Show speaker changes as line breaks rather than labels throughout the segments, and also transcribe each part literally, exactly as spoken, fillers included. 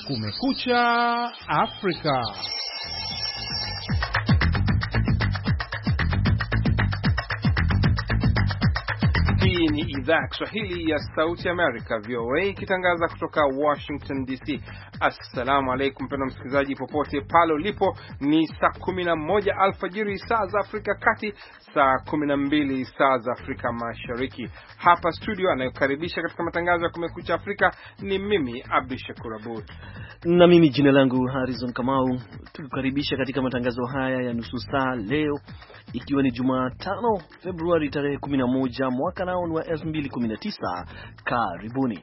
Kumekucha Afrika. Hii ni idhaa ya Kiswahili ya Sauti Amerika, V O A, ikitangaza kutoka Washington D C. Assalamu alaikum mpendwa msikilizaji popote pale ulipo. Ni saa kumi na moja alfajiri saa za Afrika Kati, saa kumi na mbili saa za Afrika Mashariki. Hapa studio anayokaribisha katika matangazo ya Kumekucha Afrika ni mimi Abdi Shakur Abud,
na mimi jina langu Harrison Kamau. Tukukaribisha katika matangazo haya ya nusu saa leo, ikiwa ni Jumatano Februari tarehe kumi na moja mwaka nao wa elfu mbili kumi na tisa. Karibuni.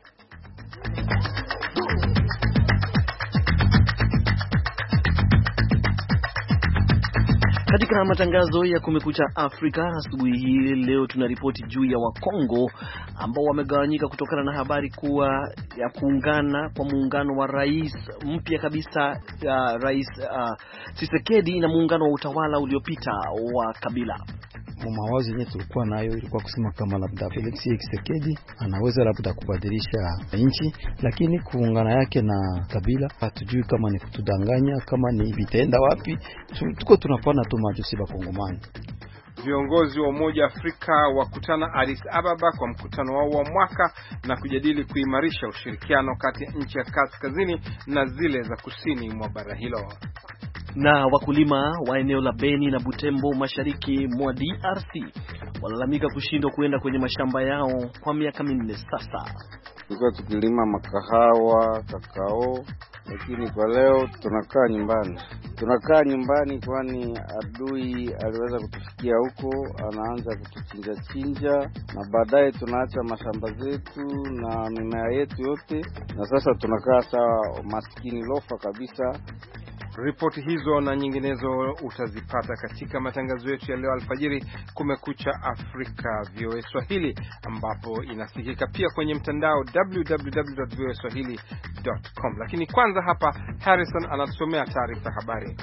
Katika matangazo ya Kumekucha Afrika asubuhi hii leo tunaripoti juu ya Wakongo ambao wamegawanyika kutokana na habari kuwa ya kuungana kwa muungano wa rais mpya kabisa, uh, rais uh, Tshisekedi na muungano wa utawala uliopita wa Kabila.
Mawazo yenyewe tulikuwa nayo ilikuwa kusema kama labda Felix Tshisekedi anaweza labda kubadilisha nchi, lakini kuungana yake na Kabila hatujui kama ni kutudanganya, kama ni vitenda wapi. Tuko tunapana tu majusi ba Kongomani.
Viongozi wa Umoja wa Afrika wakutana Addis Ababa kwa mkutano wao wa mwaka na kujadili kuimarisha ushirikiano kati ya nchi ya kaskazini na zile za kusini mwa bara hilo.
Na wakulima wa eneo la Beni na Butembo mashariki mwa D R C walalamika kushindwa kuenda kwenye mashamba yao kwa miaka minne sasa.
Tulikuwa tukilima makahawa, kakao, lakini kwa leo tunakaa nyumbani. Tunakaa nyumbani kwani adui aliweza kutufikia huko, anaanza kutuchinja chinja, na baadaye tunaacha mashamba zetu na mimea yetu yote, na sasa tunakaa sawa maskini lofa kabisa.
Ripoti hizo na nyinginezo utazipata katika matangazo yetu ya leo alfajiri Kumekucha Afrika V O A Swahili, ambapo inasikika pia kwenye mtandao w w w dot v o a swahili dot com. Lakini kwanza hapa Harrison anatusomea taarifa habari.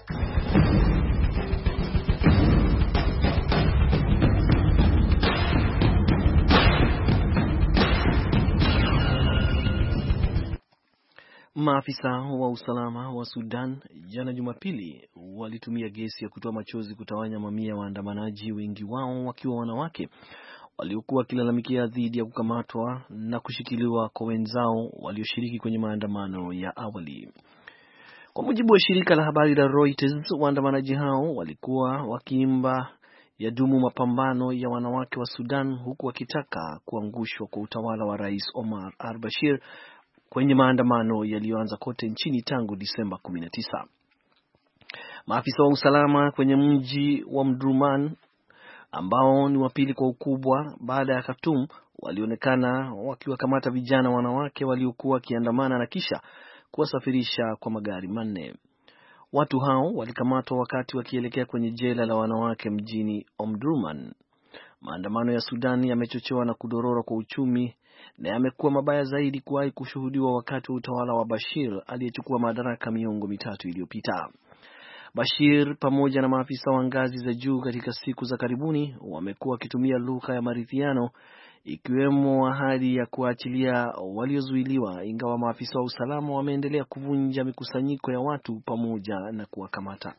Maafisa wa usalama wa Sudan jana Jumapili walitumia gesi ya kutoa machozi kutawanya mamia waandamanaji, wengi wao wakiwa wanawake, waliokuwa wakilalamikia dhidi ya kukamatwa na kushikiliwa kwa wenzao walioshiriki kwenye maandamano ya awali. Kwa mujibu wa shirika la habari la Reuters, waandamanaji hao walikuwa wakiimba ya dumu mapambano ya wanawake wa Sudan, huku wakitaka kuangushwa kwa utawala wa Rais Omar al-Bashir kwenye maandamano yaliyoanza kote nchini tangu Disemba kumi na tisa. Maafisa wa usalama kwenye mji wa Omdurman, ambao ni wa pili kwa ukubwa baada ya Khartoum, walionekana wakiwakamata vijana wanawake waliokuwa wakiandamana na kisha kuwasafirisha kwa magari manne. Watu hao walikamatwa wakati wakielekea kwenye jela la wanawake mjini Omdurman. Maandamano ya Sudan yamechochewa na kudorora kwa uchumi na yamekuwa mabaya zaidi kuwahi kushuhudiwa wakati wa utawala wa Bashir aliyechukua madaraka miongo mitatu iliyopita. Bashir pamoja na maafisa wa ngazi za juu katika siku za karibuni wamekuwa wakitumia lugha ya maridhiano, ikiwemo ahadi ya kuachilia waliozuiliwa, ingawa maafisa wa usalama wameendelea kuvunja mikusanyiko ya watu pamoja na kuwakamata.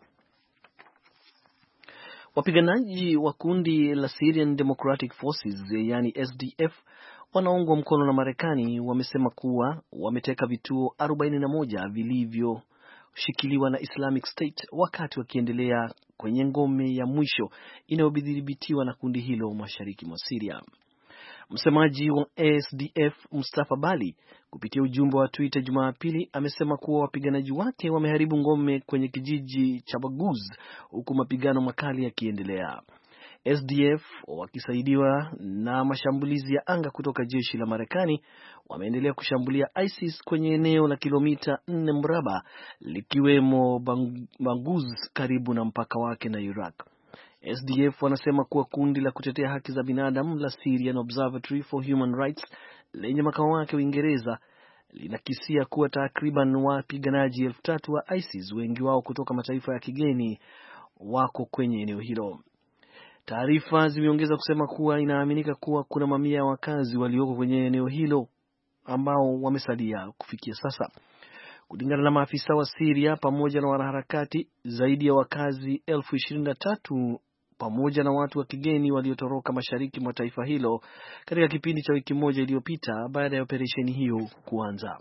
Wapiganaji wa kundi la Syrian Democratic Forces yani S D F wanaungwa mkono na Marekani wamesema kuwa wameteka vituo arobaini na moja vilivyoshikiliwa na Islamic State wakati wakiendelea kwenye ngome ya mwisho inayodhibitiwa na kundi hilo mashariki mwa Syria. Msemaji wa S D F Mustafa Bali kupitia ujumbe wa Twitter Jumapili amesema kuwa wapiganaji wake wameharibu ngome kwenye kijiji cha Baguz, huku mapigano makali yakiendelea. S D F wakisaidiwa na mashambulizi ya anga kutoka jeshi la Marekani wameendelea kushambulia ISIS kwenye eneo la kilomita nne mraba likiwemo Baguz karibu na mpaka wake na Iraq. S D F wanasema kuwa kundi la kutetea haki za binadamu la Syrian Observatory for Human Rights lenye makao yake Uingereza linakisia kuwa takriban wapiganaji elfu tatu wa ISIS, wengi wao kutoka mataifa ya kigeni, wako kwenye eneo hilo. Taarifa zimeongeza kusema kuwa inaaminika kuwa kuna mamia ya wakazi walioko kwenye eneo hilo ambao wamesalia kufikia sasa. Kulingana na maafisa wa Syria pamoja na wanaharakati, zaidi ya wakazi elfu ishirini na tatu pamoja na watu wa kigeni waliotoroka mashariki mwa taifa hilo katika kipindi cha wiki moja iliyopita baada ya operesheni hiyo kuanza.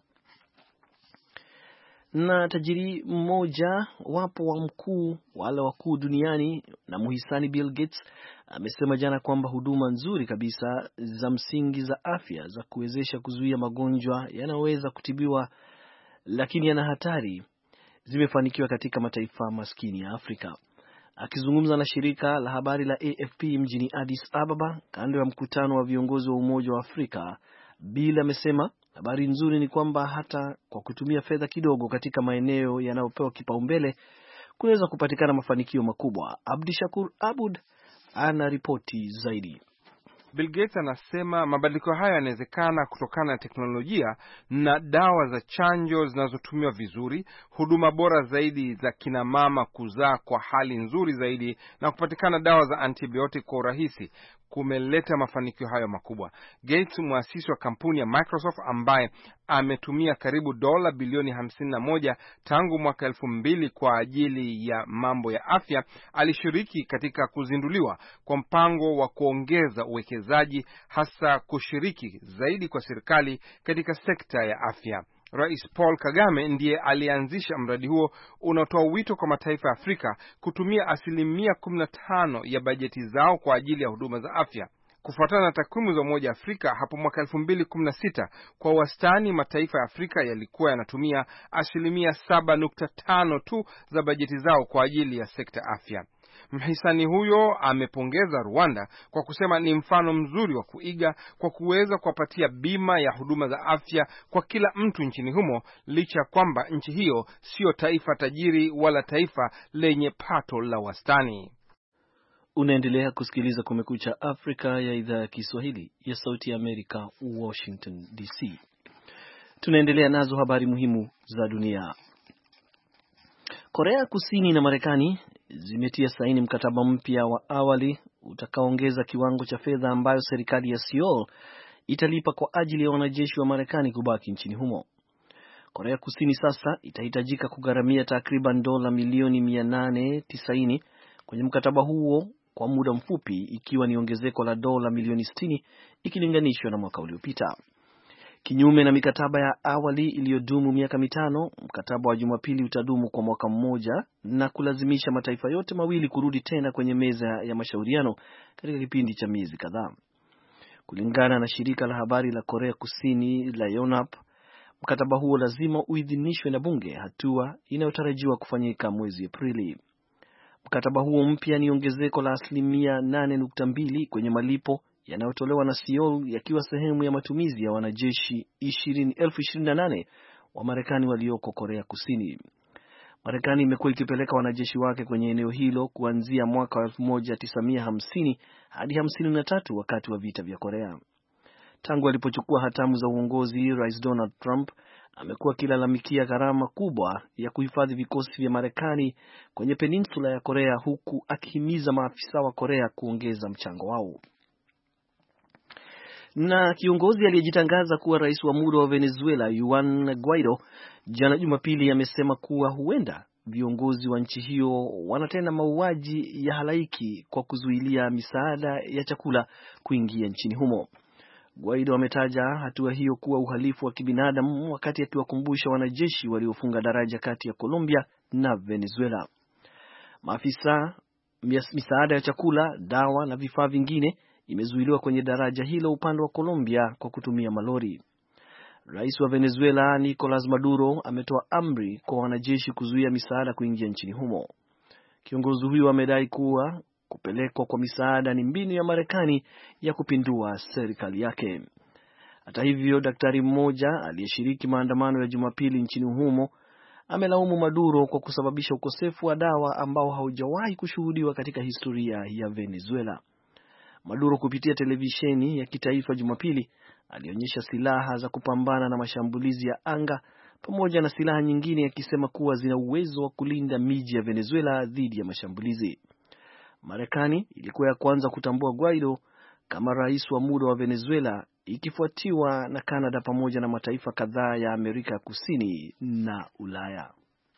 Na tajiri mmoja wapo wa mkuu wale wakuu duniani na muhisani Bill Gates amesema jana kwamba huduma nzuri kabisa za msingi za afya za kuwezesha kuzuia magonjwa yanaweza kutibiwa lakini yana hatari zimefanikiwa katika mataifa maskini ya Afrika. Akizungumza na shirika la habari la A F P mjini Addis Ababa kando ya mkutano wa viongozi wa Umoja wa Afrika, Bill amesema habari nzuri ni kwamba hata kwa kutumia fedha kidogo katika maeneo yanayopewa kipaumbele kunaweza kupatikana mafanikio makubwa. Abdishakur Abud ana ripoti zaidi.
Bill Gates anasema mabadiliko haya yanawezekana kutokana na teknolojia na dawa za chanjo zinazotumiwa vizuri, huduma bora zaidi za kina mama kuzaa kwa hali nzuri zaidi na kupatikana dawa za antibiotic kwa urahisi kumeleta mafanikio hayo makubwa. Gates, muasisi wa kampuni ya Microsoft ambaye ametumia karibu dola bilioni hamsini na moja tangu mwaka elfu mbili kwa ajili ya mambo ya afya, alishiriki katika kuzinduliwa kwa mpango wa kuongeza uwekezaji, hasa kushiriki zaidi kwa serikali katika sekta ya afya. Rais Paul Kagame ndiye alianzisha mradi huo unaotoa wito kwa mataifa ya Afrika kutumia asilimia kumi na tano ya bajeti zao kwa ajili ya huduma za afya. Kufuatana na takwimu za Umoja wa Afrika, hapo mwaka elfu mbili kumi na sita kwa wastani mataifa ya Afrika yalikuwa yanatumia asilimia saba nukta tano tu za bajeti zao kwa ajili ya sekta afya. Mhisani huyo amepongeza Rwanda kwa kusema ni mfano mzuri wa kuiga kwa kuweza kuwapatia bima ya huduma za afya kwa kila mtu nchini humo, licha kwamba nchi hiyo sio taifa tajiri wala taifa lenye pato la wastani.
Unaendelea kusikiliza Kumekucha Afrika ya idhaa ya Kiswahili ya Sauti ya Amerika, Washington D C. Tunaendelea nazo habari muhimu za dunia. Korea Kusini na Marekani zimetia saini mkataba mpya wa awali utakaoongeza kiwango cha fedha ambayo serikali ya Seoul italipa kwa ajili ya wanajeshi wa Marekani kubaki nchini humo. Korea Kusini sasa itahitajika kugharamia takriban dola milioni mia nane tisini kwenye mkataba huo kwa muda mfupi, ikiwa ni ongezeko la dola milioni sitini ikilinganishwa na mwaka uliopita. Kinyume na mikataba ya awali iliyodumu miaka mitano, mkataba wa Jumapili utadumu kwa mwaka mmoja na kulazimisha mataifa yote mawili kurudi tena kwenye meza ya mashauriano katika kipindi cha miezi kadhaa. Kulingana na shirika la habari la Korea Kusini la Yonhap, mkataba huo lazima uidhinishwe na bunge, hatua inayotarajiwa kufanyika mwezi Aprili. Mkataba huo mpya ni ongezeko la asilimia nane nukta mbili kwenye malipo yanayotolewa na Seoul, yakiwa sehemu ya matumizi ya wanajeshi elfu ishirini na nane wa Marekani walioko Korea Kusini. Marekani imekuwa ikipeleka wanajeshi wake kwenye eneo hilo kuanzia mwaka wa elfu moja tisa mia hamsini hadi hamsini na tatu wakati wa vita vya Korea. Tangu alipochukua hatamu za uongozi, Rais Donald Trump amekuwa akilalamikia gharama kubwa ya kuhifadhi vikosi vya Marekani kwenye peninsula ya Korea, huku akihimiza maafisa wa Korea kuongeza mchango wao. Na kiongozi aliyejitangaza kuwa rais wa muda wa Venezuela, Juan Guaido, jana Jumapili amesema kuwa huenda viongozi wa nchi hiyo wanatenda mauaji ya halaiki kwa kuzuilia misaada ya chakula kuingia nchini humo. Guaido ametaja hatua hiyo kuwa uhalifu wa kibinadamu wakati akiwakumbusha wanajeshi waliofunga daraja kati ya Colombia na Venezuela. Maafisa misaada ya chakula, dawa na vifaa vingine imezuiliwa kwenye daraja hilo upande wa Colombia kwa kutumia malori. Rais wa Venezuela Nicolas Maduro ametoa amri kwa wanajeshi kuzuia misaada kuingia nchini humo. Kiongozi huyo amedai kuwa kupelekwa kwa misaada ni mbinu ya Marekani ya kupindua serikali yake. Hata hivyo, daktari mmoja aliyeshiriki maandamano ya Jumapili nchini humo amelaumu Maduro kwa kusababisha ukosefu wa dawa ambao haujawahi kushuhudiwa katika historia ya Venezuela. Maduro kupitia televisheni ya kitaifa Jumapili alionyesha silaha za kupambana na mashambulizi ya anga pamoja na silaha nyingine, akisema kuwa zina uwezo wa kulinda miji ya Venezuela dhidi ya mashambulizi. Marekani ilikuwa ya kwanza kutambua Guaido kama rais wa muda wa Venezuela ikifuatiwa na Canada pamoja na mataifa kadhaa ya Amerika Kusini na Ulaya.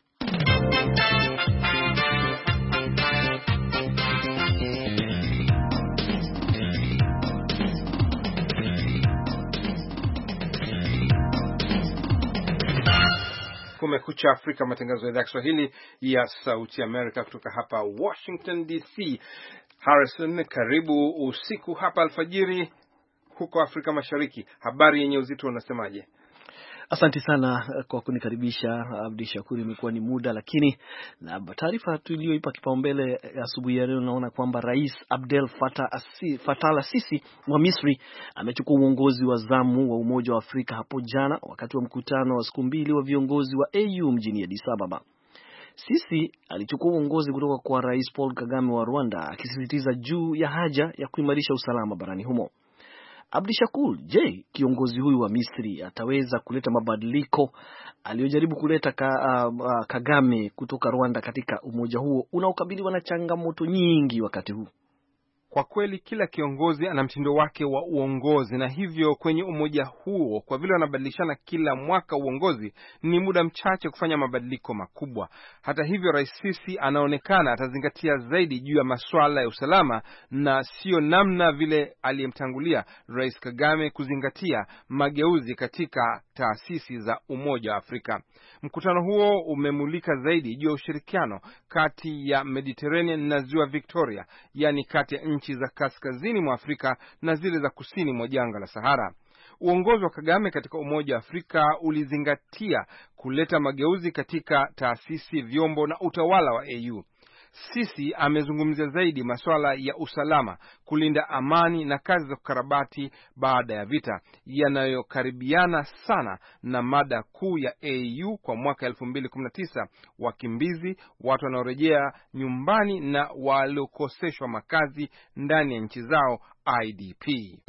Kumekucha Afrika, matangazo ya idhaa ya Kiswahili ya Sauti Amerika kutoka hapa Washington D C. Harrison, karibu usiku hapa alfajiri huko Afrika Mashariki. Habari yenye uzito unasemaje?
Asante sana kwa kunikaribisha Abdi Shakuri, imekuwa ni muda, lakini na taarifa tuliyoipa kipaumbele asubuhi ya leo, naona kwamba Rais Abdel Fattah al-Sisi wa Misri amechukua uongozi wa zamu wa Umoja wa Afrika hapo jana wakati wa mkutano wa siku mbili wa viongozi wa A U mjini Addis Ababa. Sisi alichukua uongozi kutoka kwa Rais Paul Kagame wa Rwanda, akisisitiza juu ya haja ya kuimarisha usalama barani humo. Abdi Shakur, je, kiongozi huyu wa Misri ataweza kuleta mabadiliko aliyojaribu kuleta ka, uh, Kagame kutoka Rwanda katika umoja huo unaokabiliwa na changamoto nyingi wakati huu?
Kwa kweli kila kiongozi ana mtindo wake wa uongozi, na hivyo kwenye umoja huo, kwa vile wanabadilishana kila mwaka uongozi, ni muda mchache kufanya mabadiliko makubwa. Hata hivyo, Rais Sisi anaonekana atazingatia zaidi juu ya masuala ya usalama na sio namna vile aliyemtangulia Rais Kagame kuzingatia mageuzi katika taasisi za Umoja wa Afrika. Mkutano huo umemulika zaidi juu ya ushirikiano kati ya Mediterranean na Ziwa Victoria, yani kati ya nchi za kaskazini mwa Afrika na zile za kusini mwa jangwa la Sahara. Uongozi wa Kagame katika Umoja wa Afrika ulizingatia kuleta mageuzi katika taasisi, vyombo na utawala wa A U. Sisi amezungumzia zaidi masuala ya usalama, kulinda amani na kazi za kukarabati baada ya vita, yanayokaribiana sana na mada kuu ya A U kwa mwaka elfu mbili kumi na tisa: wakimbizi, watu wanaorejea nyumbani na waliokoseshwa makazi ndani ya nchi zao, I D P.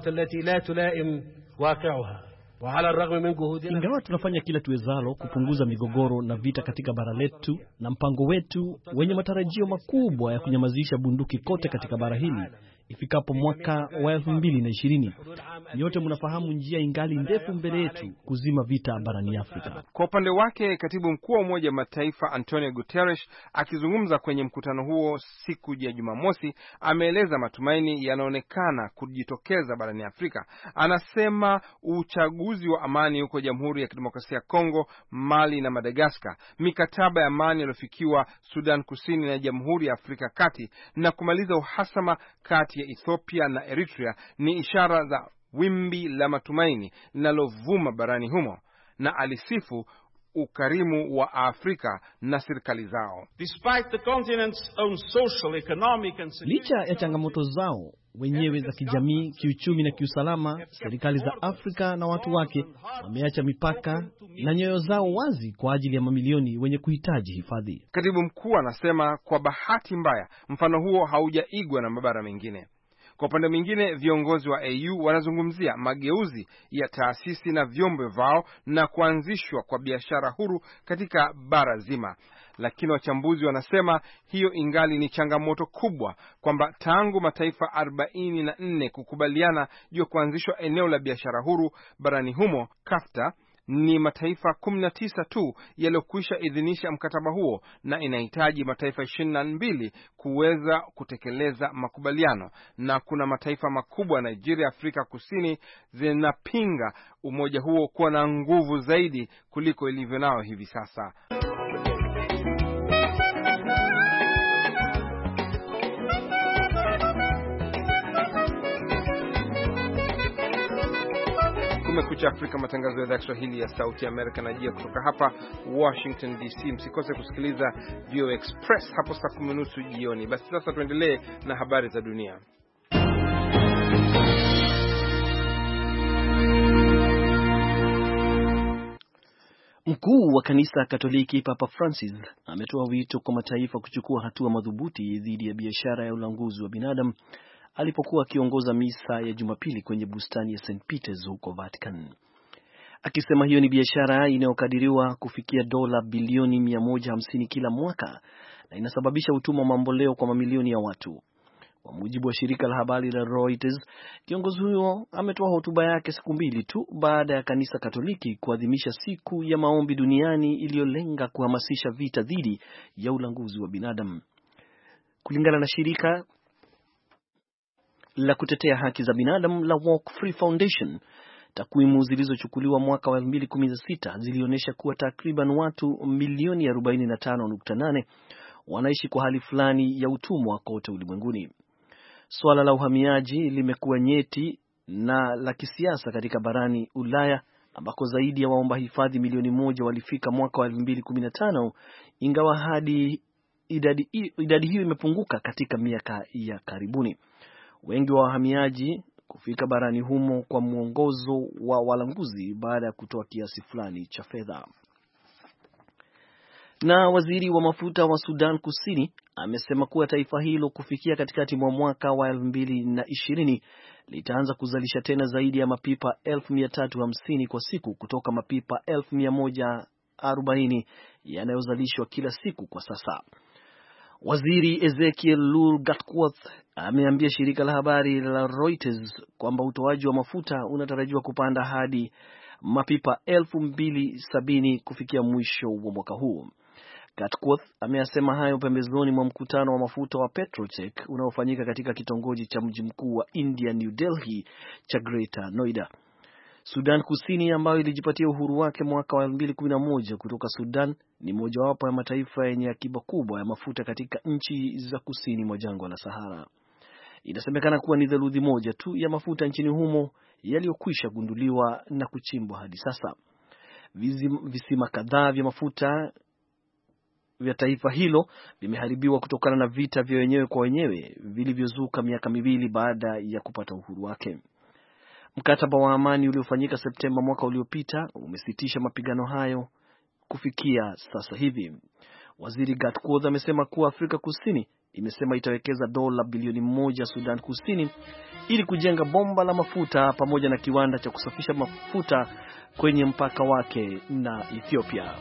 Ingawa tunafanya kila tuwezalo kupunguza migogoro na vita katika bara letu, na mpango wetu wenye matarajio makubwa ya kunyamazisha bunduki kote katika bara hili ifikapo mwaka wa elfu mbili na ishirini. Nyote mnafahamu njia ingali ndefu mbele yetu kuzima vita barani Afrika.
Kwa upande wake, Katibu Mkuu wa Umoja wa Mataifa Antonio Guterres akizungumza kwenye mkutano huo siku ya Jumamosi ameeleza matumaini yanaonekana kujitokeza barani Afrika. Anasema uchaguzi wa amani huko Jamhuri ya Kidemokrasia ya Kongo, Mali na Madagascar, mikataba ya amani iliyofikiwa Sudan Kusini na Jamhuri ya Afrika Kati, na kumaliza uhasama kati ya Ethiopia na Eritrea ni ishara za wimbi la matumaini linalovuma barani humo, na alisifu ukarimu wa Afrika na serikali zao.
Despite the continent's own social, economic and licha ya changamoto zao wenyewe za kijamii, kiuchumi na kiusalama, serikali za Afrika na watu wake wameacha mipaka na nyoyo zao wazi kwa ajili ya mamilioni wenye kuhitaji hifadhi.
Katibu mkuu anasema kwa bahati mbaya mfano huo haujaigwa na mabara mengine. Kwa upande mwingine, viongozi wa A U wanazungumzia mageuzi ya taasisi na vyombo vyao na kuanzishwa kwa biashara huru katika bara zima. Lakini wachambuzi wanasema hiyo ingali ni changamoto kubwa, kwamba tangu mataifa arobaini na nne kukubaliana juu ya kuanzishwa eneo la biashara huru barani humo, KAFTA, ni mataifa kumi na tisa tu yaliyokwisha idhinisha mkataba huo, na inahitaji mataifa ishirini na mbili kuweza kutekeleza makubaliano. Na kuna mataifa makubwa, Nigeria, Afrika Kusini, zinapinga umoja huo kuwa na nguvu zaidi kuliko ilivyo nao hivi sasa. Kumekucha Afrika, matangazo ya idhaa ya Kiswahili ya Sauti ya Amerika na jia kutoka hapa Washington D C. Msikose kusikiliza V O Express hapo saa kumi na nusu jioni. Basi sasa tuendelee na habari za dunia.
Mkuu wa kanisa Katoliki Papa Francis ametoa wito kwa mataifa kuchukua hatua madhubuti dhidi ya biashara ya ulanguzi wa binadamu alipokuwa akiongoza misa ya Jumapili kwenye bustani ya Saint Peter's huko Vatican. Akisema hiyo ni biashara inayokadiriwa kufikia dola bilioni mia moja hamsini kila mwaka na inasababisha utumwa mamboleo kwa mamilioni ya watu. Kwa mujibu wa shirika la habari la Reuters, kiongozi huyo ametoa hotuba yake siku mbili tu baada ya kanisa Katoliki kuadhimisha siku ya maombi duniani iliyolenga kuhamasisha vita dhidi ya ulanguzi wa binadamu. Kulingana na shirika la kutetea haki za binadamu la Walk Free Foundation, takwimu zilizochukuliwa mwaka wa elfu mbili kumi na sita zilionyesha kuwa takriban watu milioni arobaini na tano nukta nane wanaishi kwa hali fulani ya utumwa kote ulimwenguni. Swala la uhamiaji limekuwa nyeti na la kisiasa katika barani Ulaya, ambako zaidi ya waomba hifadhi milioni moja walifika mwaka wa elfu mbili kumi na tano, ingawa hadi idadi, idadi hiyo imepunguka katika miaka ya karibuni. Wengi wa wahamiaji kufika barani humo kwa mwongozo wa walanguzi baada ya kutoa kiasi fulani cha fedha. Na waziri wa mafuta wa Sudan Kusini amesema kuwa taifa hilo kufikia katikati mwa mwaka wa elfu mbili na ishirini litaanza kuzalisha tena zaidi ya mapipa elfu mia tatu hamsini kwa siku kutoka mapipa elfu mia moja arobaini yanayozalishwa kila siku kwa sasa. Waziri Ezekiel Lul Gatkuoth ameambia shirika la habari la Reuters kwamba utoaji wa mafuta unatarajiwa kupanda hadi mapipa elfu mbili sabini kufikia mwisho wa mwaka huu. Gatkuoth ameyasema hayo pembezoni mwa mkutano wa mafuta wa Petrotech unaofanyika katika kitongoji cha mji mkuu wa India, New Delhi, cha Greater Noida. Sudan Kusini, ambayo ilijipatia uhuru wake mwaka wa elfu mbili kumi na moja kutoka Sudan, ni mojawapo ya mataifa yenye akiba kubwa ya mafuta katika nchi za kusini mwa jangwa la Sahara. Inasemekana kuwa ni theluthi moja tu ya mafuta nchini humo yaliyokwisha gunduliwa na kuchimbwa hadi sasa. Visima kadhaa vya mafuta vya taifa hilo vimeharibiwa kutokana na vita vya wenyewe kwa wenyewe vilivyozuka miaka miwili baada ya kupata uhuru wake. Mkataba wa amani uliofanyika Septemba mwaka uliopita umesitisha mapigano hayo kufikia sasa hivi. Waziri Gatkuoth amesema kuwa Afrika Kusini imesema itawekeza dola bilioni moja Sudan Kusini ili kujenga bomba la mafuta pamoja na kiwanda cha kusafisha mafuta kwenye mpaka wake na Ethiopia.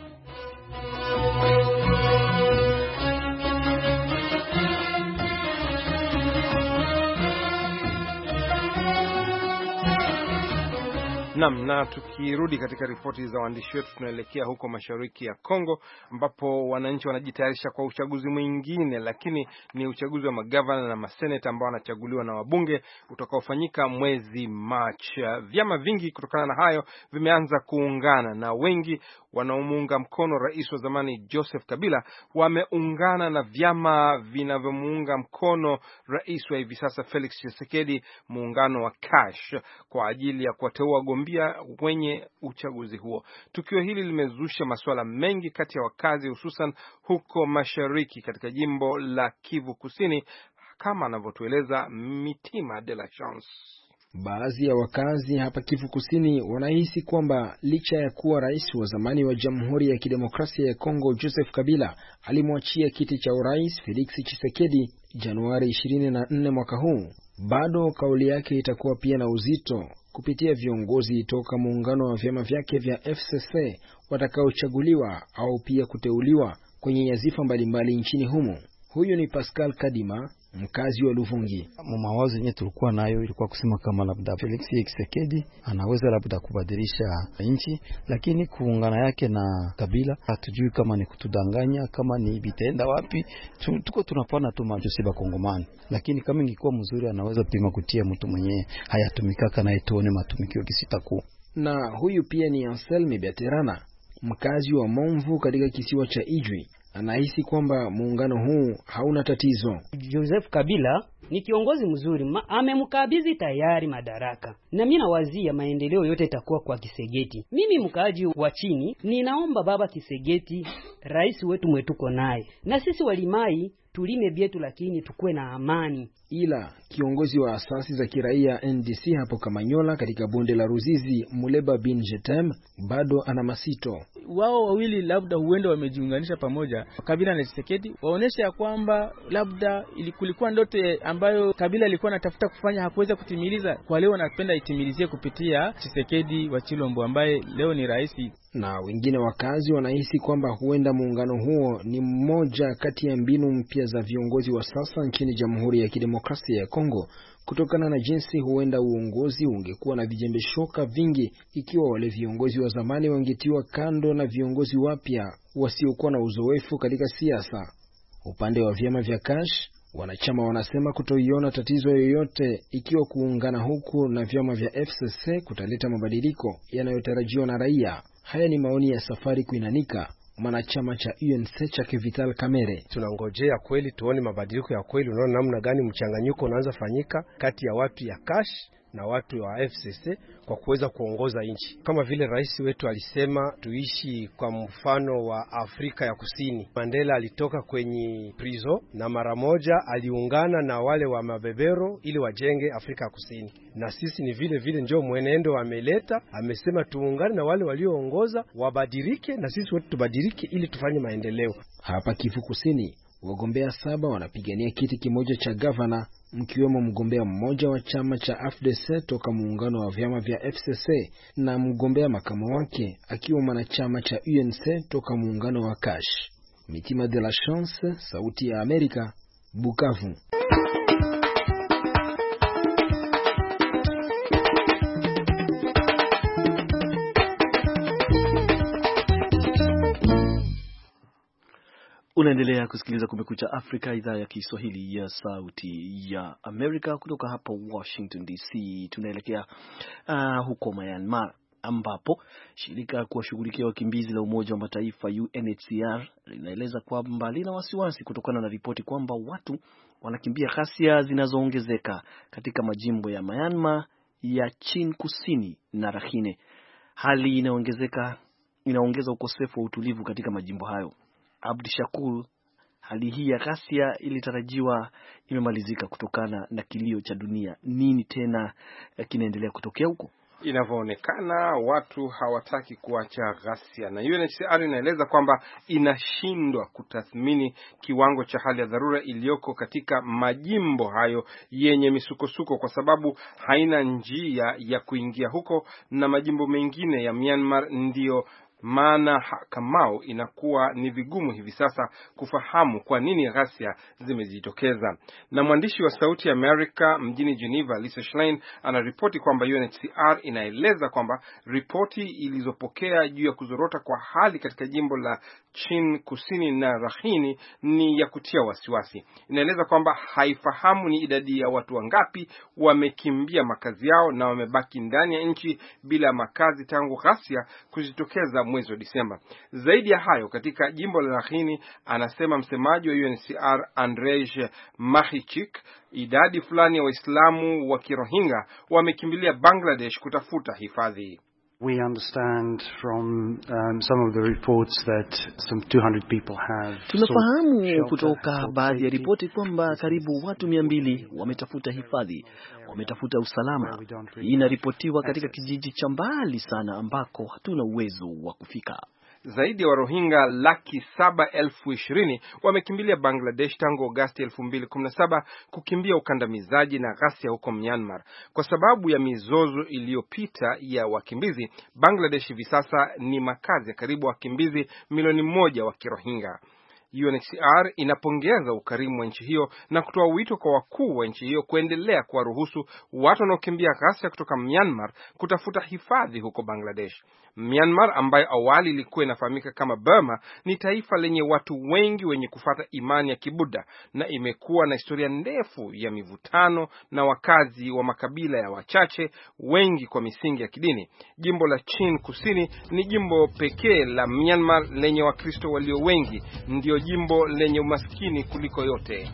Naam, na tukirudi katika ripoti za waandishi wetu, tunaelekea huko mashariki ya Kongo ambapo wananchi wanajitayarisha kwa uchaguzi mwingine, lakini ni uchaguzi wa magavana na maseneta ambao wanachaguliwa na wabunge utakaofanyika mwezi Machi. Vyama vingi kutokana na hayo vimeanza kuungana, na wengi wanaomuunga mkono rais wa zamani Joseph Kabila wameungana na vyama vinavyomuunga mkono rais wa hivi sasa Felix Tshisekedi, muungano wa Cash, kwa ajili ya kuwateua wagombea wenye uchaguzi huo. Tukio hili limezusha masuala mengi kati ya wakazi, hususan huko mashariki katika jimbo la Kivu Kusini, kama anavyotueleza Mitima de la Chance.
Baadhi ya wakazi hapa Kivu Kusini wanahisi kwamba licha ya kuwa rais wa zamani wa Jamhuri ya Kidemokrasia ya Kongo Joseph Kabila alimwachia kiti cha urais Felix Tshisekedi Januari ishirini na nne mwaka huu, bado kauli yake itakuwa pia na uzito kupitia viongozi toka muungano wa vyama vyake vya F C C watakaochaguliwa au pia kuteuliwa kwenye nyadhifa mbalimbali nchini humo. Huyo ni Pascal Kadima, mkazi wa Luvungi.
Mawazo yenyewe tulikuwa nayo ilikuwa kusema kama labda Felix Tshisekedi anaweza labda kubadilisha nchi, lakini kuungana yake na Kabila hatujui kama ni kutudanganya, kama ni bitenda wapi. Tuko tunapana tu majosiba Kongomani, lakini kama ingekuwa mzuri anaweza pima kutia mtu mwenyewe hayatumikaka na tuone matumikio kisitaku.
Na huyu pia ni Anselme Beterana, mkazi wa Momvu katika kisiwa cha Ijwi. Anahisi kwamba muungano huu hauna tatizo.
Joseph Kabila ni kiongozi mzuri, amemkabidhi tayari madaraka, na mimi nawazia maendeleo yote itakuwa kwa Kisegeti. Mimi mkaaji wa chini ninaomba baba Kisegeti, rais wetu mwetuko naye, na sisi walimai tulime bietu, lakini tukue na amani.
Ila kiongozi wa asasi za kiraia N D C hapo Kamanyola katika bonde la Ruzizi, Muleba bin Jetem, bado ana masito.
Wao wawili labda huenda wamejiunganisha pamoja, Kabila na Tshisekedi, waonesha kwamba labda ilikuwa ndoto ambayo Kabila alikuwa anatafuta kufanya hakuweza kutimiliza, kwa leo anapenda itimilizie kupitia Tshisekedi wa Chilombo ambaye leo ni rais.
na wengine wakazi wanahisi kwamba huenda muungano huo ni mmoja kati ya mbinu mpya za viongozi wa sasa nchini Jamhuri ya Kidemokrasia ya Kongo, kutokana na jinsi huenda uongozi ungekuwa na vijembeshoka vingi ikiwa wale viongozi wa zamani wangetiwa kando na viongozi wapya wasiokuwa na uzoefu katika siasa. Upande wa vyama vya Kash, wanachama wanasema kutoiona tatizo yoyote ikiwa kuungana huku na vyama vya F C C kutaleta mabadiliko yanayotarajiwa na raia. Haya ni maoni ya Safari Kuinanika, mwanachama cha U N C cha Vital Kamerhe.
Tunangojea kweli tuone mabadiliko ya kweli. Unaona namna gani mchanganyiko unaanza fanyika kati ya watu ya Kash na watu wa F C C kwa kuweza kuongoza nchi. Kama vile rais wetu alisema tuishi kwa mfano wa Afrika ya Kusini. Mandela alitoka kwenye prison na mara moja aliungana na wale wa mabebero ili wajenge Afrika ya Kusini. Na sisi ni vile vile njoo mwenendo ameleta, amesema tuungane na wale walioongoza wabadilike na sisi wote tubadilike ili tufanye maendeleo.
Hapa Kivu Kusini, wagombea saba wanapigania kiti kimoja cha gavana, mkiwemo mgombea mmoja wa chama cha A F D C toka muungano wa vyama vya F C C na mgombea makamu wake akiwa mwanachama cha U N C toka muungano wa Kash. Mitima de la Chance, Sauti ya Amerika, Bukavu.
Unaendelea kusikiliza Kumekucha Afrika, idhaa ya Kiswahili ya Sauti ya Amerika kutoka hapa Washington D C. Tunaelekea uh, huko Myanmar ambapo shirika kuwashughulikia wakimbizi la Umoja wa Mataifa U N H C R linaeleza kwamba lina wasiwasi kutokana na ripoti kwamba watu wanakimbia ghasia zinazoongezeka katika majimbo ya Myanmar ya Chin Kusini na Rakhine. Hali inaongezeka inaongeza ukosefu wa utulivu katika majimbo hayo. Abdi Shakur, hali hii ya ghasia ilitarajiwa imemalizika kutokana na kilio cha dunia. Nini tena kinaendelea kutokea huko?
Inavyoonekana watu hawataki kuacha ghasia, na U N H C R inaeleza kwamba inashindwa kutathmini kiwango cha hali ya dharura iliyoko katika majimbo hayo yenye misukosuko kwa sababu haina njia ya kuingia huko, na majimbo mengine ya Myanmar ndiyo maana kamao inakuwa ni vigumu hivi sasa kufahamu kwa nini ghasia zimejitokeza. Na mwandishi wa Sauti ya Amerika mjini Geneva, Lisa Schlein, anaripoti kwamba U N H C R inaeleza kwamba ripoti ilizopokea juu ya kuzorota kwa hali katika jimbo la Chin Kusini na Rakhine ni ya kutia wasiwasi. Inaeleza kwamba haifahamu ni idadi ya watu wangapi wamekimbia makazi yao na wamebaki ndani ya nchi bila makazi tangu ghasia kujitokeza mwezi wa Disemba. Zaidi ya hayo, katika jimbo la Rakhine, anasema msemaji wa U N H C R Andrej Mahichik, idadi fulani ya Waislamu wa Kirohingya wamekimbilia Bangladesh kutafuta hifadhi.
We understand from um, some of the reports that some two hundred people have.
Tunafahamu kutoka baadhi ya ripoti kwamba karibu watu mia mbili wametafuta hifadhi, wametafuta usalama. Hii inaripotiwa katika kijiji cha mbali sana ambako hatuna uwezo wa kufika.
Zaidi ya Warohingya laki saba elfu ishirini wamekimbilia Bangladesh tangu Agosti elfu mbili kumi na saba kukimbia ukandamizaji na ghasia huko Myanmar. Kwa sababu ya mizozo iliyopita ya wakimbizi, Bangladesh hivi sasa ni makazi ya karibu wakimbizi milioni moja wa Kirohingya. U N H C R inapongeza ukarimu wa nchi hiyo na kutoa wito kwa wakuu wa nchi hiyo kuendelea kuwaruhusu watu wanaokimbia ghasia kutoka Myanmar kutafuta hifadhi huko Bangladesh. Myanmar, ambayo awali ilikuwa inafahamika kama Burma, ni taifa lenye watu wengi wenye kufata imani ya Kibuddha na imekuwa na historia ndefu ya mivutano na wakazi wa makabila ya wachache wengi kwa misingi ya kidini. Jimbo la Chin Kusini ni jimbo pekee la Myanmar lenye Wakristo walio wengi, ndio jimbo lenye umaskini kuliko yote.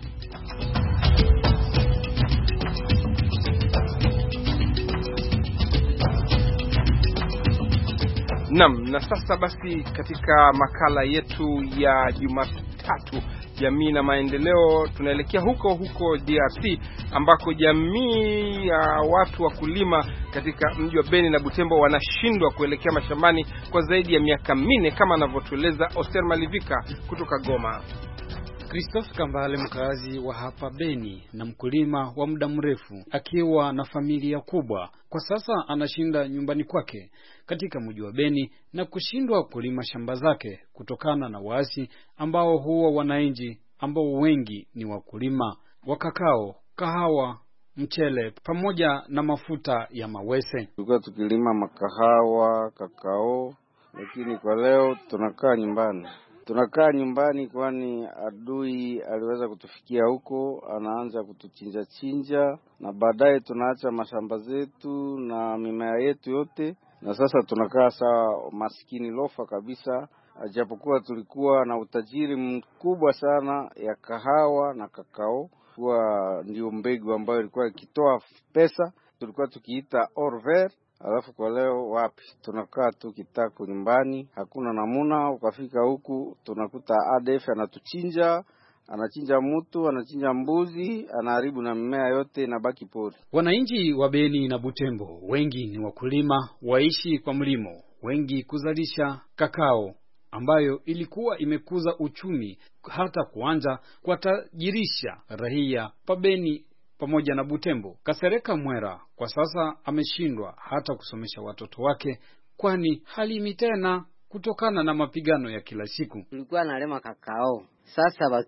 Naam, na sasa basi katika makala yetu ya Jumatatu jamii na maendeleo, tunaelekea huko huko D R C ambako jamii ya watu wa kulima katika mji wa Beni na Butembo wanashindwa kuelekea mashambani kwa zaidi ya miaka minne, kama anavyotueleza Oster Malivika kutoka Goma.
Christophe Kambale, mkazi wa hapa Beni na mkulima wa muda mrefu akiwa na familia kubwa, kwa sasa anashinda nyumbani kwake katika mji wa Beni na kushindwa kulima shamba zake kutokana na waasi ambao huwa wananchi ambao wengi ni wakulima wa kakao, kahawa, mchele pamoja na mafuta ya mawese.
Tulikuwa tukilima makahawa, kakao, lakini kwa leo tunakaa nyumbani. Tunakaa nyumbani kwani adui aliweza kutufikia huko, anaanza kutuchinja chinja, na baadaye tunaacha mashamba zetu na mimea yetu yote, na sasa tunakaa sawa maskini lofa kabisa. Japokuwa tulikuwa na utajiri mkubwa sana ya kahawa na kakao, kwa ndio mbegu ambayo ilikuwa ikitoa pesa, tulikuwa tukiita orver. Alafu kwa leo wapi, tunakaa tu kitako nyumbani, hakuna namuna. Ukafika huku tunakuta A D F anatuchinja, anachinja mtu, anachinja mbuzi, anaharibu na mimea yote na baki pori.
Wananchi wa Beni na Butembo wengi ni wakulima, waishi kwa mlimo, wengi kuzalisha kakao ambayo ilikuwa imekuza uchumi hata kuanza kuwatajirisha raia pa Beni pamoja na Butembo. Kasereka Mwera kwa sasa ameshindwa hata kusomesha watoto wake, kwani halimi tena kutokana na mapigano ya kila siku.
Tulikuwa nalema kakao, sasa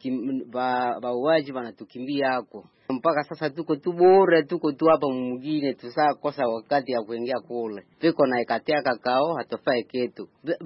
bauaji wanatukimbia hako. Mpaka sasa tuko tu bure, tuko tu hapa mwingine, tusaa kosa wakati ya kuingia kule. Peko na ikatea kakao, hatofai kitu.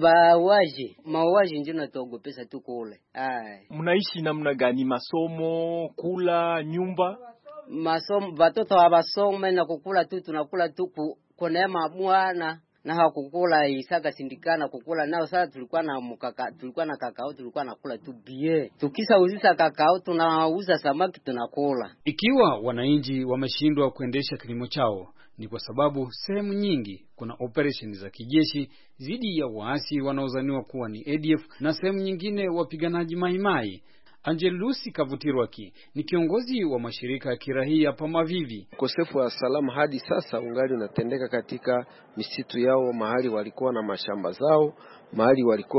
Bauaji, mauaji ndio natuogopesa tu kule. Ai.
Mnaishi namna gani? Masomo, kula, nyumba?
Masomo, watoto wabasome na kukula tu, tunakula tu kwa neema Bwana. Na hakukula isaka sindikana kukula nao. Sasa tulikuwa na mkaka, tulikuwa na kakao, tulikuwa nakula tu bie. Tukisa uzisa kakao, tunauza samaki, tunakula.
Ikiwa wananchi wameshindwa kuendesha kilimo chao, ni kwa sababu sehemu nyingi kuna operation za kijeshi dhidi ya waasi wanaozaniwa kuwa ni A D F na sehemu nyingine wapiganaji maimai. Angelusi Kavutirwaki ni kiongozi wa mashirika ya kirahia pa Mavivi.
Ukosefu wa salama hadi sasa ungali unatendeka katika misitu yao, mahali walikuwa na mashamba zao, mahali walikuwa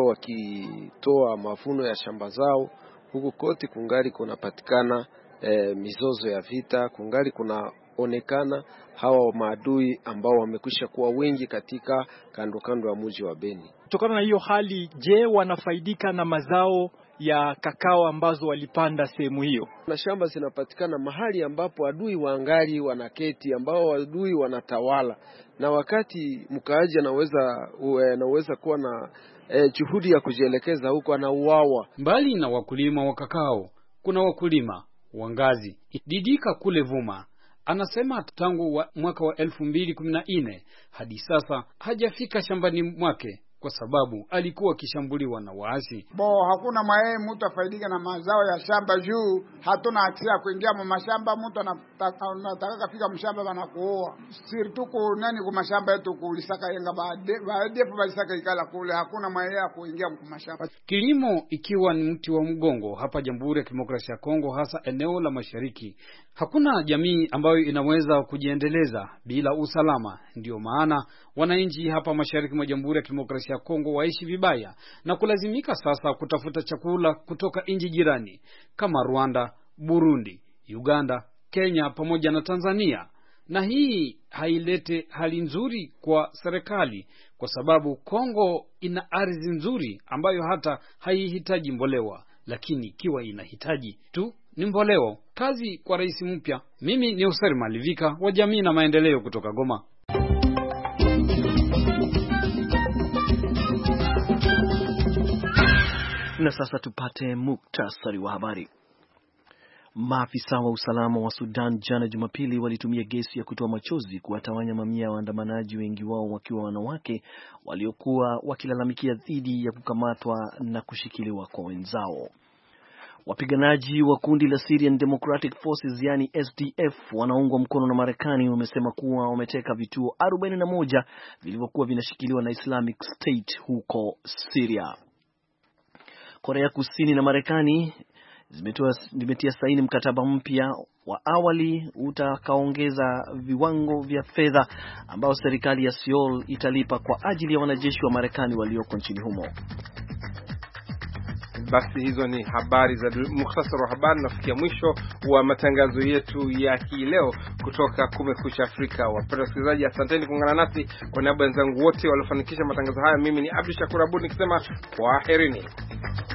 wakitoa mavuno ya shamba zao. Huku kote kungali kunapatikana e, mizozo ya vita, kungali kunaonekana hawa maadui ambao wamekwisha kuwa wengi katika kando kando ya mji wa Beni.
Kutokana na hiyo hali, je, wanafaidika na mazao ya kakao ambazo walipanda sehemu hiyo?
Na shamba zinapatikana mahali ambapo adui waangali wanaketi, ambao adui wanatawala, na wakati mkaaji anaweza anaweza kuwa na e, juhudi ya kujielekeza huko, anauawa.
Mbali na wakulima wa kakao, kuna wakulima wa ngazi. Didika kule Vuma anasema tangu wa mwaka wa elfu mbili kumi na nne hadi sasa hajafika shambani mwake kwa sababu alikuwa kishambuliwa na waasi.
Bo hakuna mwae mtu afaidika na mazao ya shamba juu hatuna hatia kuingia mu mashamba. Mtu anataka anataka kufika mshamba wanakuoa. Sirtuko nani kwa mashamba yetu kulisaka yenga baade baade balisaka ikala kule, hakuna mwae ya kuingia mu mashamba.
Kilimo ikiwa ni mti wa mgongo hapa Jamhuri ya Kidemokrasia ya Kongo, hasa eneo la mashariki. Hakuna jamii ambayo inaweza kujiendeleza bila usalama. Ndio maana wananchi hapa mashariki mwa Jamhuri ya Kidemokrasia ya Kongo waishi vibaya na kulazimika sasa kutafuta chakula kutoka nchi jirani kama Rwanda, Burundi, Uganda, Kenya pamoja na Tanzania. Na hii hailete hali nzuri kwa serikali kwa sababu Kongo ina ardhi nzuri ambayo hata haihitaji mbolewa, lakini ikiwa inahitaji tu ni mboleo. Kazi kwa rais mpya. Mimi ni Usari Malivika wa Jamii na Maendeleo kutoka Goma.
Na sasa tupate muktasari wa habari. Maafisa wa usalama wa Sudan jana Jumapili walitumia gesi ya kutoa machozi kuwatawanya mamia ya waandamanaji, wengi wao wakiwa wanawake waliokuwa wakilalamikia dhidi ya kukamatwa na kushikiliwa kwa wenzao. Wapiganaji wa kundi la Syrian Democratic Forces yani S D F wanaungwa mkono na Marekani wamesema kuwa wameteka vituo arobaini na moja vilivyokuwa vinashikiliwa na Islamic State huko Syria. Korea Kusini na Marekani zimetia saini mkataba mpya wa awali utakaongeza viwango vya fedha ambao serikali ya Seoul italipa kwa ajili ya wanajeshi wa Marekani walioko nchini humo.
Basi hizo ni habari za mukhtasari wa habari. Nafikia mwisho wa matangazo yetu ya hii leo kutoka Kumekucha Afrika. Wapenda wasikilizaji, asanteni kuungana nasi. Kwa niaba ya wenzangu wote waliofanikisha matangazo haya, mimi ni Abdi Shakur Abud nikisema kwaherini.